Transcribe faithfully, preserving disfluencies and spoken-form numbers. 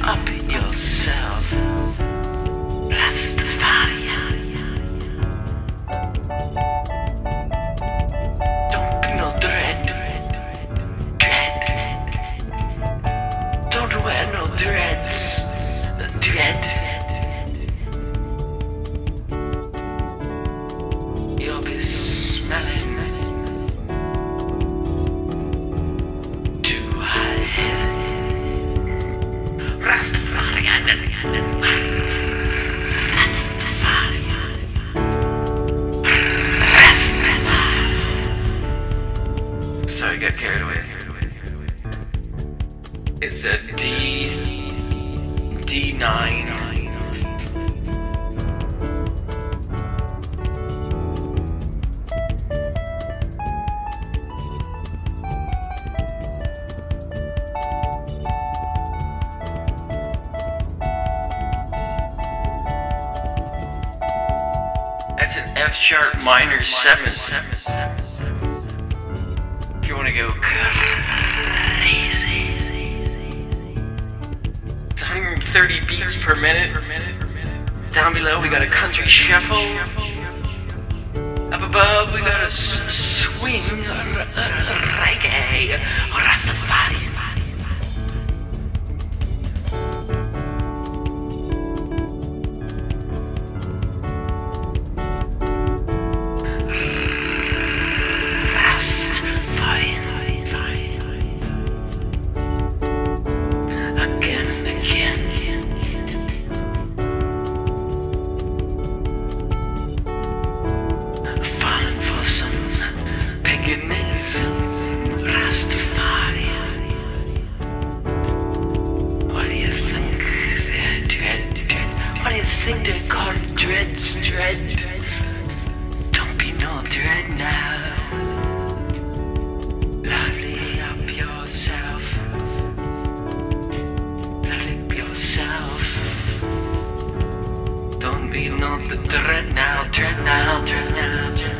up yourself. Rastafari. Don't be no dread. Dread. Don't wear no dreads. Dread. You'll be smelling too high heaven. Rastafarian. Rastafarian. Rastafarian. Sorry, got carried away. It's a D D nine. That's an F sharp minor seven. If you want to go crazy. It's one hundred thirty beats per minute. Down below we got a country shuffle. Up above we got a s- swing r- r- reggae Rastafari. Again and again. Falling for some paganism. Rastafari. What do you think they're dread, dread? What do you think they're called dreads, dread? Don't be no dread now. Lovely up yourself. Lovely up yourself. Don't be no the dread now, dread now, dread now, dread